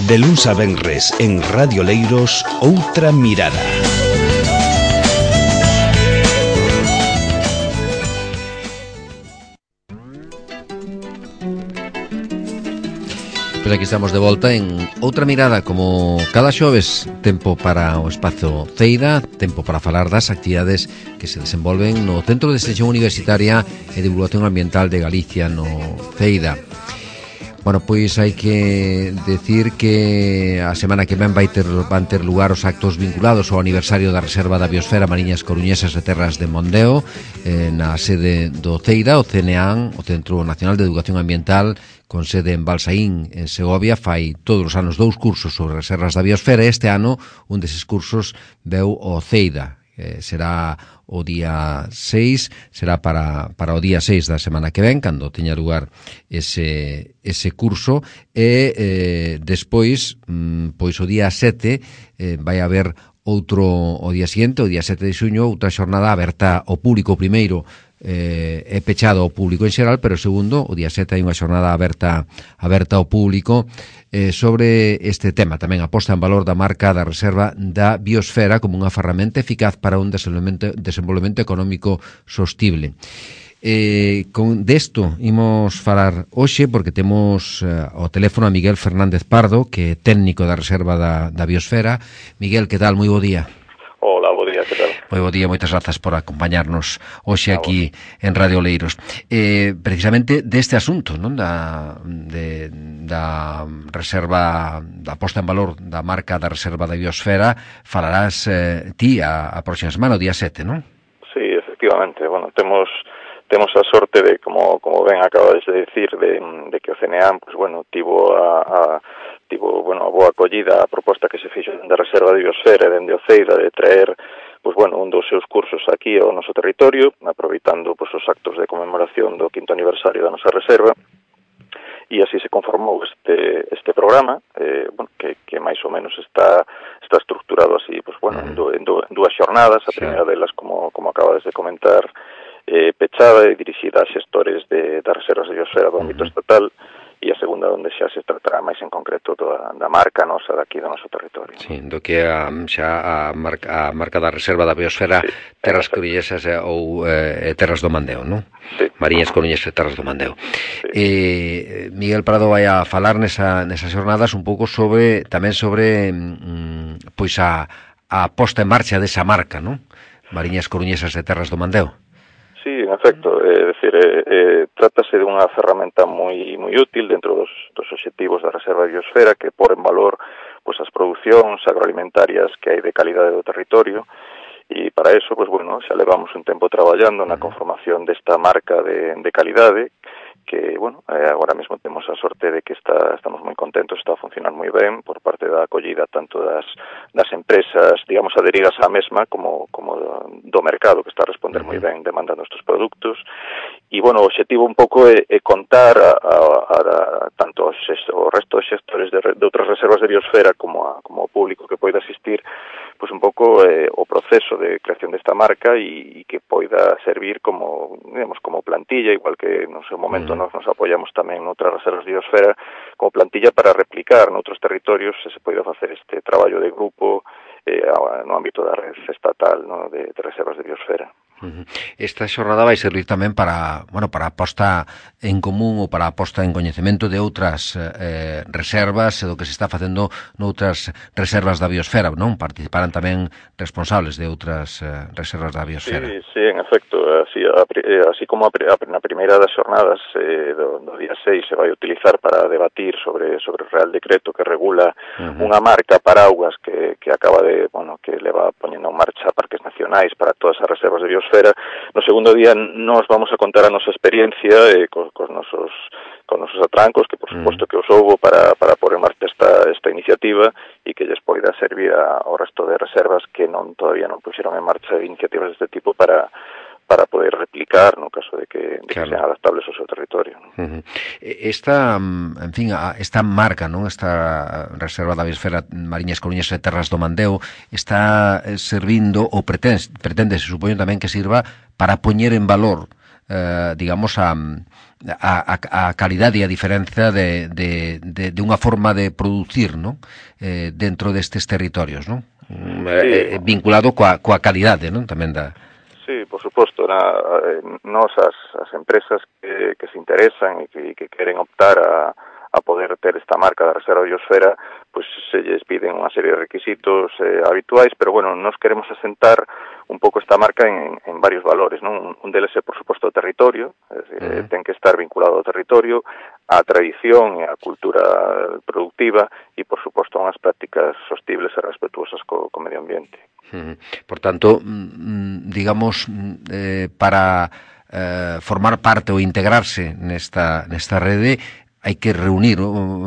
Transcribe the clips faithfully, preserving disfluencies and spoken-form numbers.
De luns a venres en Radio Leiros, Outra Mirada. Pois aquí estamos de volta en Outra Mirada, como cada xoves, tempo para o espazo Ceida, tempo para falar das actividades que se desenvolven no Centro de Extensión Universitaria e Divulgación Ambiental de Galicia, no Ceida. Bueno, pois hai que decir que a semana que ven vai ter, van ter lugar os actos vinculados ao aniversario da Reserva da Biosfera Mariñas Coruñesas e Terras de Mondeo, eh, na sede do Ceida, o C N A M, o Centro Nacional de Educación Ambiental, con sede en Balsaín, en Segovia, fai todos os anos dous cursos sobre reservas da biosfera, e este ano un deses cursos veu ao Ceida. Eh, será o día seis, será para, para o día seis da semana que ven, cando teña lugar ese, ese curso, e eh, despois, mm, pois o día sete, eh, vai haber outro, o día seguinte, o día sete de xuño, outra xornada aberta ao público. O primeiro eh, é pechado ao público en xeral, pero o segundo, o día sete, hai unha xornada aberta aberta ao público eh, sobre este tema. Tamén a posta en valor da marca da reserva da biosfera como unha ferramenta eficaz para un desenvolvemento, desenvolvemento económico sostible. Eh, con desto imos falar hoxe porque temos eh, ao teléfono a Miguel Fernández Pardo, que é técnico da reserva da, da biosfera. Miguel, que tal? Moi bo día. Hola, bo día, que tal? Moi bo día, moitas grazas por acompañarnos hoxe aquí en Radio Leiros. Eh, precisamente deste asunto, non, da, de, da reserva, da posta en valor da marca da reserva da biosfera, falarás eh, ti a, a próxima semana, o día sete, non? Sí, efectivamente. Bueno, temos temos a sorte de, como como ben acabades de decir, de, de que o C N A M, pues bueno, tivo a, a tivo, bueno, a boa acollida a proposta que se fixo dende a Reserva de Biosfera e dende o Ceida de traer, pues bueno, un dos seus cursos aquí ao noso territorio, aproveitando pues os actos de conmemoración do quinto aniversario da nosa reserva, e así se conformou este este programa, eh, bueno, que, que máis ou menos está está estructurado así, pues bueno, en, do, en, do, en dúas xornadas. A primeira delas, como como acabades de comentar, eh, pechada e dirixida a xestores de, das reservas de biosfera do ámbito estatal, e a segunda onde xa se tratará máis en concreto da, da marca nosa daqui do noso territorio. Sí, do que a, xa a marca, a marca da reserva da biosfera, sí, Terras Coruñesas ou eh, Terras do Mandeo, non? Sí. Mariñas Coruñesas e Terras do Mandeo. Sí. Eh, Miguel Prado vai a falar nesa, nesas jornadas un pouco sobre, tamén sobre mm, pois a, a posta en marcha desa marca, non? Mariñas Coruñesas e Terras do Mandeo. Sí, en efecto, é dicir, eh, eh, trátase de unha ferramenta moi moi útil dentro dos, dos obxectivos da Reserva de Biosfera, que pon en valor pues, as producións agroalimentarias que hai de calidade do territorio, e para eso, pues bueno, xa levamos un tempo traballando na conformación desta marca de, de calidade, que, bueno, eh, agora mesmo temos a sorte de que está, estamos moi contentos, está a funcionar moi ben por parte da acollida tanto das, das empresas, digamos, aderidas á mesma, como, como do mercado, que está a responder moi ben demandando estes produtos. E, bueno, o objetivo un pouco é, é contar a, a, a, a tanto os, o resto de xestores de, de outras reservas de biosfera como a, como o público que poida asistir, pues un pouco eh, o proceso de creación desta marca e, e que poida servir como, digamos, como plantilla, igual que no seu momento nos, nos apoiamos tamén noutras reservas de biosfera, como plantilla para replicar noutros territorios se se poida facer este traballo de grupo eh, no ámbito da red estatal, no, de, de reservas de biosfera. Esta xornada vai servir tamén para, bueno, para a posta en común ou para a posta en coñecemento de outras eh, reservas e do que se está facendo noutras reservas da biosfera, non? Participarán tamén responsables de outras eh, reservas da biosfera. Sí, sí, en efecto, así, a, así como a, a, na primeira das xornadas eh, do, do día seis se vai utilizar para debatir sobre sobre o Real Decreto que regula uh-huh. unha marca paraguas que, que acaba de, bueno, que leva poñendo en marcha parques nacionais para todas as reservas de biosfera. No segundo día nos vamos a contar a nosa experiencia eh, cos, cos nosos con nosos atrancos, que por suposto que os houbo para, para pôr en marcha esta, esta iniciativa e que lles poida servir a, ao resto de reservas que non todavía non puxeron en marcha iniciativas deste tipo para para poder replicar no caso de que, de claro. que sean adaptables ao seu territorio. Uh-huh. Esta, en fin, esta marca, non, esta reserva da biosfera Mariñas Coruñesas e Terras do Mandeo está servindo ou pretende, pretende se supoño tamén que sirva para poñer en valor eh, digamos, a, a, a calidade e a diferenza de, de, de, de unha forma de producir, non? Eh, dentro destes territorios, non? Sí. Eh, vinculado coa, coa calidade, non? Tamén da... Sí, por suposto, na, eh, nos as, as empresas que, que se interesan e que, que queren optar a, a poder ter esta marca da Reserva Biosfera, pois se lles piden unha serie de requisitos eh, habituais, pero bueno, nos queremos asentar un pouco esta marca en, en varios valores, non? Un deles é, por suposto, o territorio, é dicir, uh-huh. ten que estar vinculado ao territorio, á tradición e á cultura productiva e, por suposto, unhas prácticas sostibles e respetuosas co, co medio ambiente. Uh-huh. Por tanto, digamos, eh, para eh, formar parte ou integrarse nesta, nesta rede, hai que reunir,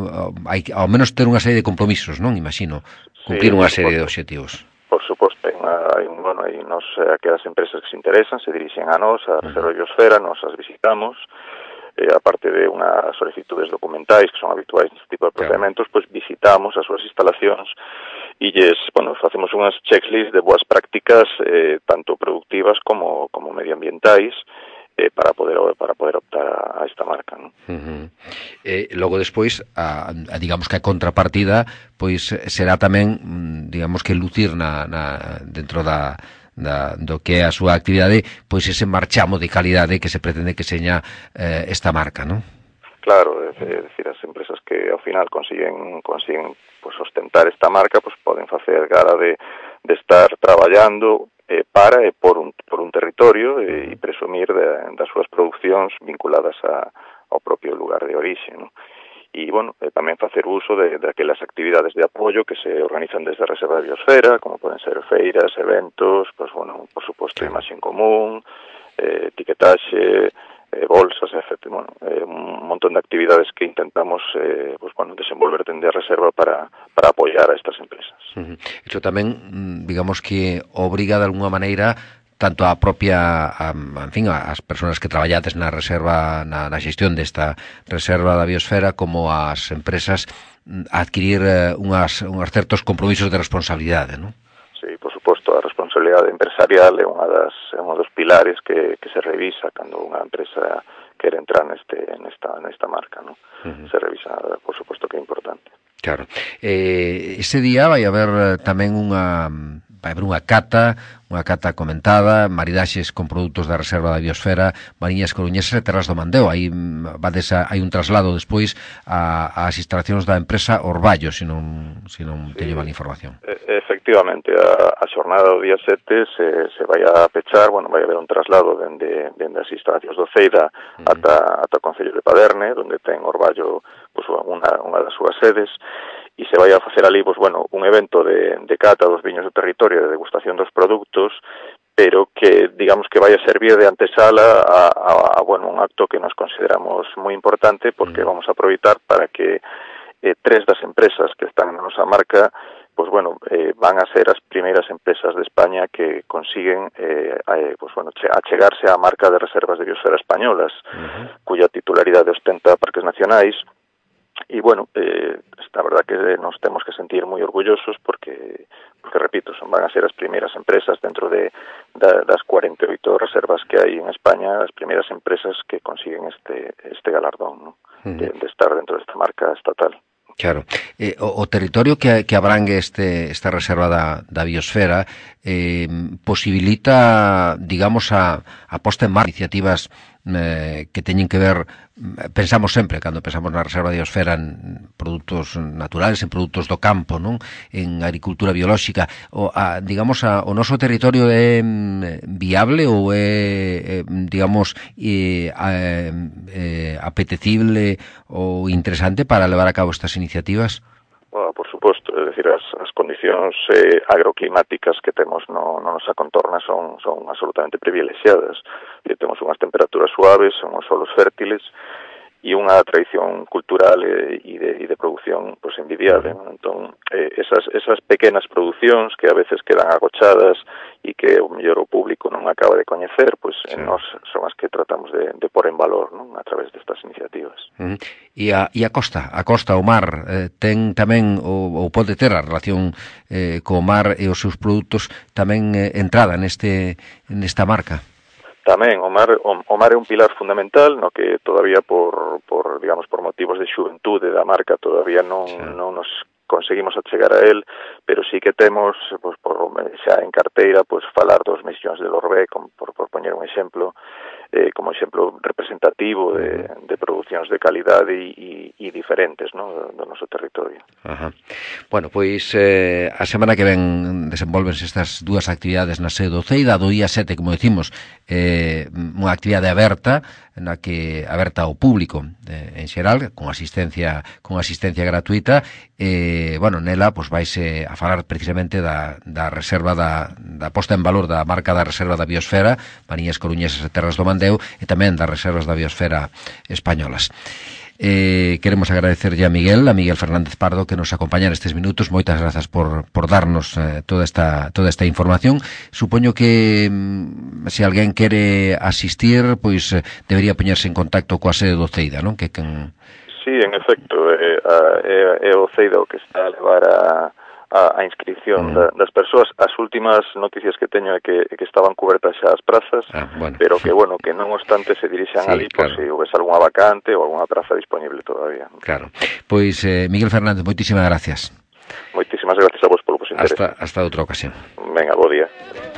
hai que, ao menos ter unha serie de compromisos, non? Imagino, cumplir sí, unha serie de obxectivos. Por suposto, hai, unha, hai un, bueno, hai nos, aquelas empresas que se interesan, se dirixen a nós, a Reserva Biosfera, nos as visitamos, eh, aparte de unhas solicitudes documentais que son habituais neste tipo de procedimentos, claro. Pois visitamos as súas instalacións e lles, bueno, facemos unhas checklist de boas prácticas, eh, tanto productivas como, como medioambientais, Eh, para poder para poder optar a, a esta marca, ¿no? Uh-huh. Eh, logo despois a, a digamos que a contrapartida pois será tamén, digamos que lucir na, na dentro da Da, do que é a súa actividade, pois ese marchamo de calidade que se pretende que seña eh, esta marca, non? Claro, é dicir, as empresas que ao final consiguen consiguen pues, ostentar esta marca, pues poden facer gara de, de estar traballando eh, para e por un, por un territorio e, e presumir de, das súas producións vinculadas a, ao propio lugar de orixe, non? E, bueno, eh, tamén facer uso de, de aquelas actividades de apoio que se organizan desde a Reserva de Biosfera, como poden ser feiras, eventos, pues, bueno, por suposto, imaxe en común, eh, etiquetaxe, eh, bolsas, etcétera. Bueno, eh, un montón de actividades que intentamos eh, pues, bueno, desenvolver dende a Reserva para, para apoiar a estas empresas. Uh-huh. Iso tamén, digamos que obriga de alguna maneira tanto a propia, a, en fin, as persoas que traballades na reserva, na, na xestión desta reserva da biosfera, como as empresas a adquirir uh, unhas, unhas certos compromisos de responsabilidade, non? Sí, por suposto, a responsabilidade empresarial é unha das é un dos pilares que, que se revisa cando unha empresa quere entrar neste nesta nesta marca, non? Uh-huh. Se revisa, por suposto que é importante. Claro. Eh, ese día vai haber tamén unha vai haber unha cata, unha cata comentada, maridaxes con produtos da Reserva da Biosfera, Mariñas Coruñesas e Terras do Mandeo. Aí vades a, hai un traslado despois a, as instalacións da empresa Orballo, se non, se non sí, teño mal información. Efectivamente, a, a xornada do día sete se, se vai a pechar, bueno, vai haber un traslado dende, dende as instalacións do Ceida uh-huh. ata, ata o Concello de Paderne, onde ten Orballo pues, unha, unha das súas sedes, e se vai a facer ali, pues, bueno, un evento de, de cata dos viños do territorio, de degustación dos produtos, pero que, digamos, que vai a servir de antesala a, a, a bueno, un acto que nos consideramos moi importante, porque vamos a aproveitar para que eh, tres das empresas que están na nosa marca, pues, bueno, eh, van a ser as primeiras empresas de España que consiguen eh, eh, pues, bueno, achegarse á marca de reservas de biosfera españolas, uh-huh. cuya titularidade ostenta Parques Nacionais. E, bueno, eh, esta verdad que nos temos que sentir moi orgullosos porque, porque repito, son van a ser as primeiras empresas dentro de da, das cuarenta e oito reservas que hai en España, as primeiras empresas que consiguen este este galardón, ¿no? Uh-huh. de, de estar dentro desta marca estatal. Claro. Eh, o, o territorio que, que abrangue este, esta reserva da, da biosfera eh, posibilita, digamos, a, a posta en marcha iniciativas eh, que teñen que ver, pensamos sempre, cando pensamos na reserva da biosfera, en produtos naturales, en produtos do campo, non? En agricultura biolóxica, o, a, digamos, a, o noso territorio é viable ou é, é digamos, é, é, é, apetecible ou interesante para levar a cabo estas iniciativas? Bueno, por suposto, é dicir, as, as condicións eh, agroclimáticas que temos no, no nosa contorna son, son absolutamente privilexiadas. E temos unhas temperaturas suaves, unhos solos fértiles e unha tradición cultural e, e, de, e de produción pues, envidiable. ¿No? Entón, eh, esas, esas pequenas producións que a veces quedan agochadas e que o mellor o público non acaba de coñecer, pues, sí. en nós son as que tratamos de, de pôr en valor, non? A través destas iniciativas. Uh-huh. E, a, e a costa, a costa, o mar, eh, ten tamén, ou, ou pode ter a relación eh, co mar e os seus produtos tamén eh, entrada neste nesta marca? Tamén, o mar, o, o mar é un pilar fundamental, no que todavía por, por digamos, por motivos de xuventude da marca todavía non, sí. non nos conseguimos achegar a él, pero sí que temos, pues, por, xa en carteira, pues, falar dos misións de Lorbe, como, por, por poñer un exemplo, eh, como exemplo representativo de, de producións de calidade e, e, e diferentes, ¿no?, do, do noso territorio. Ajá. Bueno, pois eh, a semana que ven desenvolvense estas dúas actividades na sede do Ceida, do día sete, como decimos, eh, unha actividade aberta, na que aberta ao público eh, en xeral, con asistencia con asistencia gratuita, e, eh, bueno, nela, pois vaise a falar precisamente da, da reserva da, da posta en valor da marca da reserva da biosfera, Mariñas Coruñesas e Terras do Mandeo, e tamén das reservas da biosfera españolas. Eh, queremos agradecerlle a Miguel, a Miguel Fernández Pardo, que nos acompaña nestes minutos. Moitas grazas por, por darnos eh, toda esta toda esta información. Supoño que mm, se alguén quere asistir, pois eh, debería poñerse en contacto coa sede do Ceida, non? Que can... Sí, en efecto, é, é, é o Ceida o que está a levar a a, a inscripción mm. da, das persoas. As últimas noticias que teño é que, é que estaban cubertas xa as prazas, ah, bueno. pero que, bueno, que non obstante se dirixan sí, ali claro. por se si houvese algunha vacante ou algunha praza disponible todavía. Claro. Pois, eh, Miguel Fernández, moitísimas gracias. Moitísimas gracias a vos polo vos interés. Hasta, hasta outra ocasión. Venga, bo día.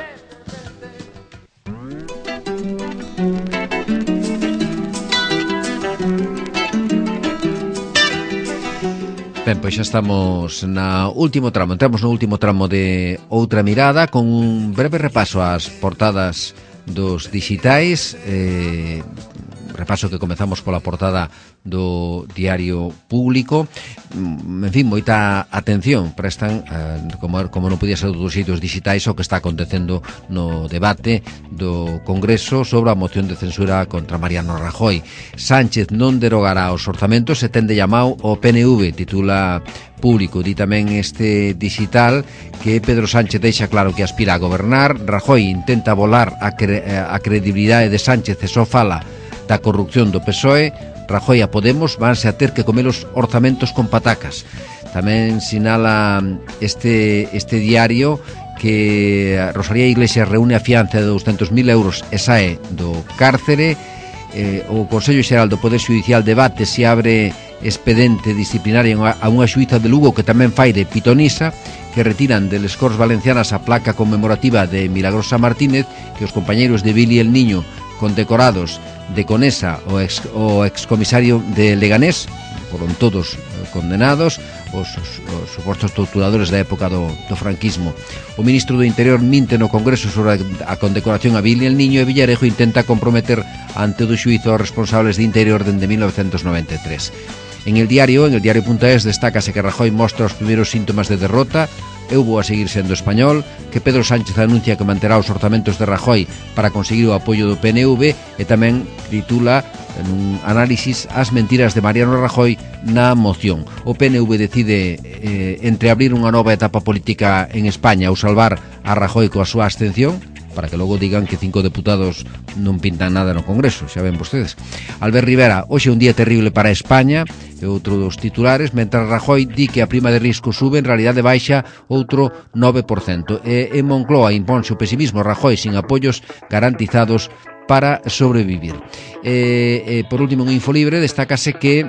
Ben, pois xa estamos na último tramo, entramos no último tramo de Outra Mirada, con un breve repaso ás portadas dos dixitais, eh, repaso que comezamos pola portada do Diario Público. En fin, moita atención prestan, eh, como, como non podía ser dos sitios digitais, o que está acontecendo no debate do Congreso sobre a moción de censura contra Mariano Rajoy. Sánchez non derogará os orzamentos e tende llamado o P N V, titula Público. Di tamén este digital que Pedro Sánchez deixa claro que aspira a gobernar. Rajoy intenta volar a, cre a credibilidade de Sánchez e só fala da corrupción do P S O E. Rajoy a Podemos vanse a ter que comer os orzamentos con patacas. Tamén sinala este, este diario que Rosalía Iglesias reúne a fianza de douscentos mil euros e sae do cárcere. Eh, o Consello Xeral do Poder Xudicial debate se abre expedente disciplinario a unha xuíza de Lugo que tamén fai de pitonisa, que retiran de les Corts Valencianas a placa conmemorativa de Milagrosa Martínez, que os compañeiros de Billy el Niño condecorados de Conesa, o ex, o excomisario de Leganés, foron todos condenados, os, os, os supostos torturadores da época do, do franquismo. O ministro do Interior minte no Congreso sobre a condecoración a Billy el Niño, e Villarejo intenta comprometer ante do xuízo aos responsables de Interior dende mil novecentos noventa e tres. En el diario, en el diario.es, destácase que Rajoy mostra os primeiros síntomas de derrota. Eu vou a seguir sendo español, que Pedro Sánchez anuncia que manterá os orzamentos de Rajoy para conseguir o apoio do P N V, e tamén titula en un análisis as mentiras de Mariano Rajoy na moción. O P N V decide eh, entreabrir unha nova etapa política en España ou salvar a Rajoy coa súa abstención, para que logo digan que cinco deputados non pintan nada no Congreso, xa ven vostedes. Albert Rivera, hoxe é un día terrible para España, e outro dos titulares, mentras Rajoy di que a prima de risco sube, en realidade baixa outro nove por cento. E en Moncloa imponse o pesimismo, Rajoy sin apoios garantizados para sobrevivir. E, e por último, en Infolibre, destácase que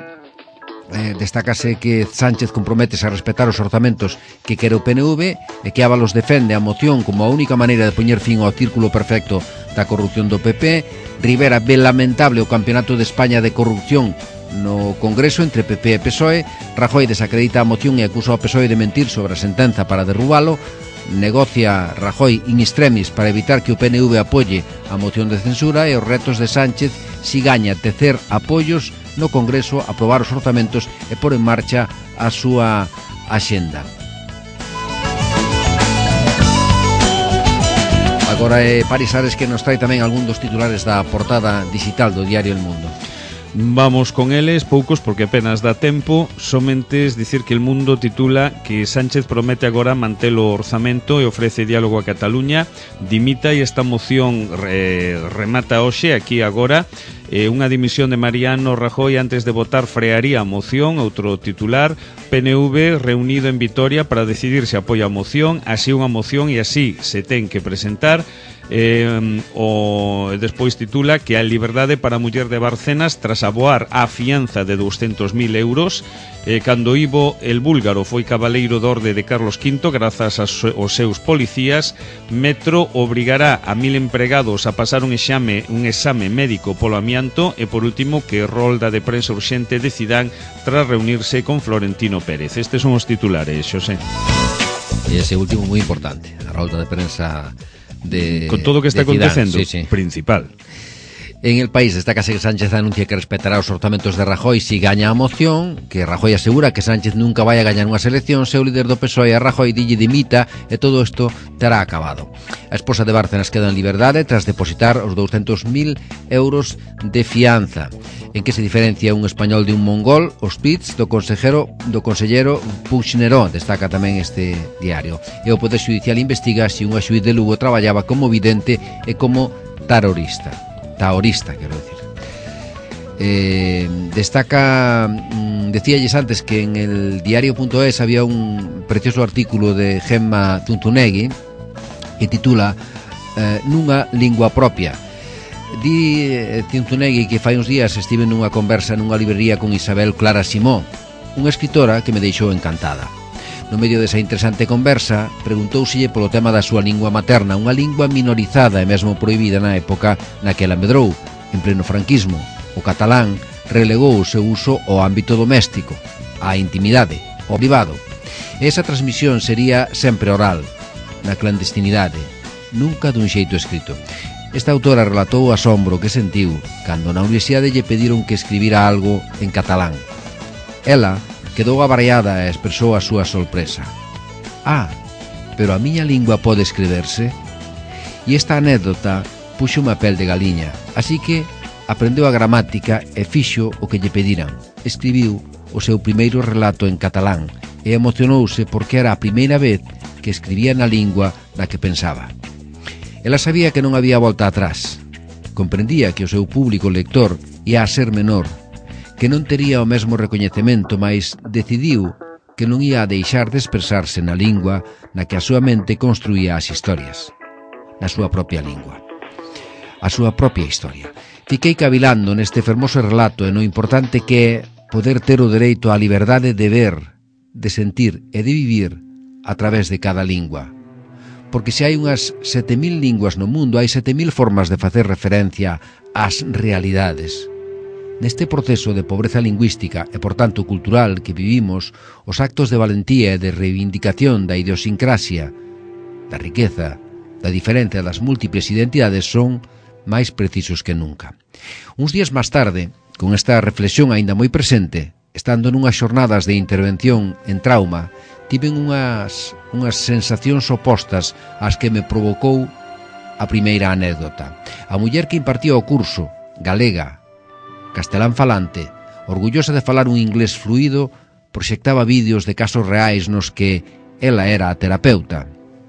Eh, destácase que Sánchez comprométese a respetar os orzamentos que quere o P N V, e que Ábalos defende a moción como a única maneira de poñer fin ao círculo perfecto da corrupción do P P. Rivera ve lamentable o campeonato de España de corrupción no Congreso entre P P e P S O E. Rajoy desacredita a moción e acusa ao P S O E de mentir sobre a sentenza para derrubalo. Negocia Rajoy in extremis para evitar que o P N V apoie a moción de censura, e os retos de Sánchez si gaña tecer apoios no Congreso, aprobar os orzamentos e pôr en marcha a súa axenda. Agora é Paris Ares que nos trae tamén algún dos titulares da portada digital do diario El Mundo. Vamos con eles, poucos porque apenas dá tempo. Somentes dicir que El Mundo titula que Sánchez promete agora manter o orzamento e ofrece diálogo a Cataluña. Dimita e esta moción re, remata hoxe aquí agora. eh, unha dimisión de Mariano Rajoy antes de votar frearía a moción. Outro titular, P N V reunido en Vitoria para decidir se apoia a moción, así unha moción e así se ten que presentar. Eh, o despois titula que a liberdade para a muller de Barcenas tras aboar a fianza de doscientos mil euros. eh, Cando Ivo el búlgaro foi cabaleiro de orde de Carlos quinto grazas aos seus policías, Metro obrigará a mil empregados a pasar un exame, un exame médico polo amianto. E por último, que rolda de prensa urxente de Zidane tras reunirse con Florentino Pérez. Estes son os titulares, Xosé. E ese último moi importante, a rolda de prensa de, con todo o que está acontecendo, sí, sí. Principal. En El País destaca que Sánchez anuncia que respetará os orzamentos de Rajoy si gaña a moción, que Rajoy asegura que Sánchez nunca vai a gañar unhas eleccións, e o líder do P S O E a Rajoy dille dimita, e todo isto terá acabado. A esposa de Bárcenas queda en liberdade tras depositar os doscientos mil euros de fianza. En que se diferencia un español de un mongol? Os tweets do consejero do consellero Puigneró, destaca tamén este diario. E o Poder Xudicial investiga se unha xuíz de Lugo traballaba como vidente e como terrorista. Taorista, quero decir. Eh, destaca, mmm, decíalles antes que en el diario.es había un precioso artículo de Gemma Zunzunegui que titula eh, Nunha lingua propia. Di eh, Zunzunegui que fai uns días estive nunha conversa nunha librería con Isabel Clara Simó, unha escritora que me deixou encantada. No medio desa interesante conversa, preguntouselle polo tema da súa lingua materna, unha lingua minorizada e mesmo prohibida na época na que ela medrou, en pleno franquismo. O catalán relegou o seu uso ao ámbito doméstico, á intimidade, ao privado. E esa transmisión sería sempre oral, na clandestinidade, nunca dun xeito escrito. Esta autora relatou o asombro que sentiu cando na universidade lle pediron que escribira algo en catalán. Ela quedou abarallada e expresou a súa sorpresa. Ah, pero a miña lingua pode escribirse? E esta anécdota puxo unha pel de galiña, así que aprendeu a gramática e fixo o que lle pediran. Escribiu o seu primeiro relato en catalán e emocionouse porque era a primeira vez que escribía na lingua na que pensaba. Ela sabía que non había volta atrás. Comprendía que o seu público lector ia a ser menor, que non tería o mesmo recoñecemento, mas decidiu que non ia a deixar de expresarse na lingua na que a súa mente construía as historias, na súa propia lingua, a súa propia historia. Fiquei cavilando neste fermoso relato e no importante que é poder ter o dereito á liberdade de ver, de sentir e de vivir a través de cada lingua. Porque se hai unhas sete mil linguas no mundo, hai sete mil formas de facer referencia ás realidades. Neste proceso de pobreza lingüística e, por tanto, cultural que vivimos, os actos de valentía e de reivindicación da idiosincrasia, da riqueza, da diferencia das múltiples identidades son máis precisos que nunca. Uns días máis tarde, con esta reflexión aínda moi presente, estando nunhas xornadas de intervención en trauma, tiven unhas, unhas sensacións opostas ás que me provocou a primeira anécdota. A muller que impartía o curso, galega, castelán falante, orgullosa de falar un inglés fluido, proxectaba vídeos de casos reais nos que ela era a terapeuta.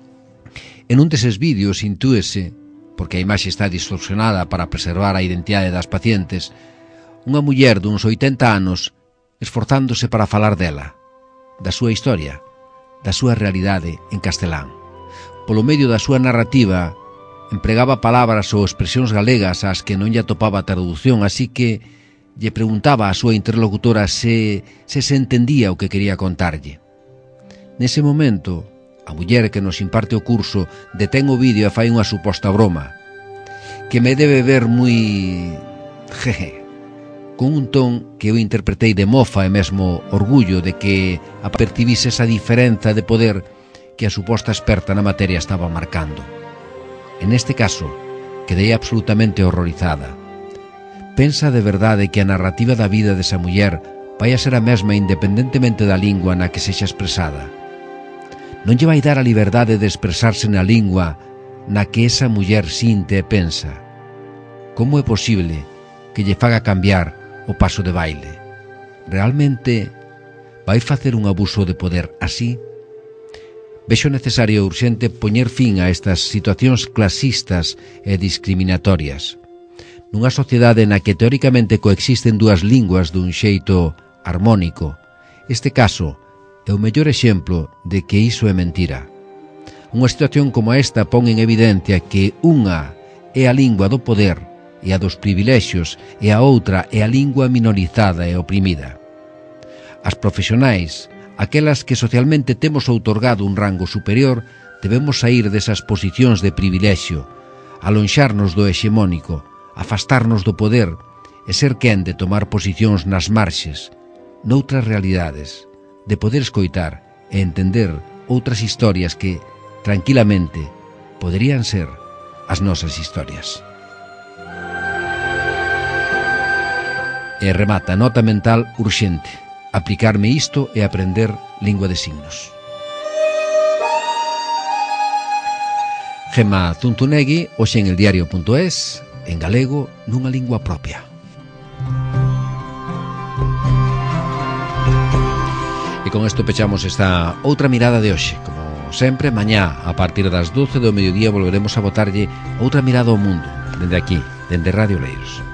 En un deses vídeos intúese, porque a imaxe está distorsionada para preservar a identidade das pacientes, unha muller duns oitenta anos esforzándose para falar dela, da súa historia, da súa realidade en castelán. Polo medio da súa narrativa, empregaba palabras ou expresións galegas ás que non lle atopaba traducción, así que lle preguntaba á súa interlocutora se, se se entendía o que quería contarlle. Nese momento, a muller que nos imparte o curso detén o vídeo e fai unha suposta broma, que me debe ver moi... jeje, con un ton que eu interpretei de mofa e mesmo orgullo de que apercibise esa diferenza de poder que a suposta experta na materia estaba marcando. En este caso, quedei absolutamente horrorizada. Pensa de verdade que a narrativa da vida desa muller vai a ser a mesma independentemente da lingua na que sexa expresada. Non lle vai dar a liberdade de expresarse na lingua na que esa muller sinte e pensa. Como é posible que lle faga cambiar o paso de baile? Realmente vai facer un abuso de poder así? Vexo necesario e urxente poñer fin a estas situacións clasistas e discriminatorias. nunha sociedade na que teóricamente coexisten dúas linguas dun xeito armónico. Este caso é o mellor exemplo de que iso é mentira. Unha situación como esta pon en evidencia que unha é a lingua do poder e a dos privilexios e a outra é a lingua minorizada e oprimida. As profesionais, aquelas que socialmente temos outorgado un rango superior, debemos sair desas posicións de privilexio, alonxarnos do hexemónico, afastarnos do poder e ser quen de tomar posicións nas marxes, noutras realidades, de poder escoitar e entender outras historias que, tranquilamente, poderían ser as nosas historias. E remata nota mental urxente: aplicarme isto e aprender lingua de signos. Gema Zunzunegui, hoxe en eldiario punto es, en galego, nunha lingua propia. E con isto pechamos esta outra mirada de hoxe. Como sempre, mañá, a partir das doce do mediodía, volveremos a botarlle outra mirada ao mundo, dende aquí, dende Radio Leiros.